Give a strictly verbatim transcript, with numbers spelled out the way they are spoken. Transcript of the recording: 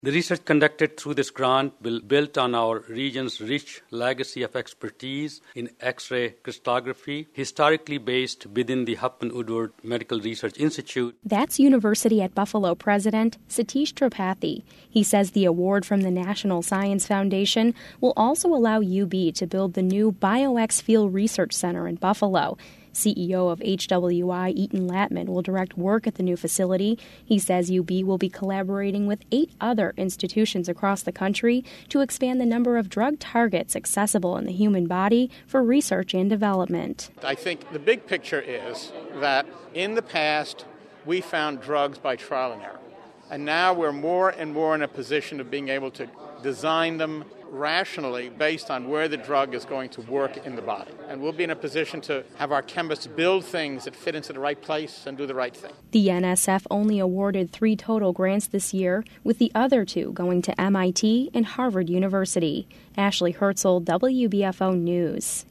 The research conducted through this grant will build on our region's rich legacy of expertise in X-ray crystallography, historically based within the Huffman Woodward Medical Research Institute. That's University at Buffalo President Satish Tripathi. He says the award from the National Science Foundation will also allow U B to build the new BioX Field Research Center in Buffalo. C E O of H W I, Eaton Latman, will direct work at the new facility. He says U B will be collaborating with eight other institutions across the country to expand the number of drug targets accessible in the human body for research and development. I think the big picture is that in the past, we found drugs by trial and error. And now we're more and more in a position of being able to design them rationally based on where the drug is going to work in the body. And we'll be in a position to have our chemists build things that fit into the right place and do the right thing. The N S F only awarded three total grants this year, with the other two going to M I T and Harvard University. Ashley Herzl, W B F O News.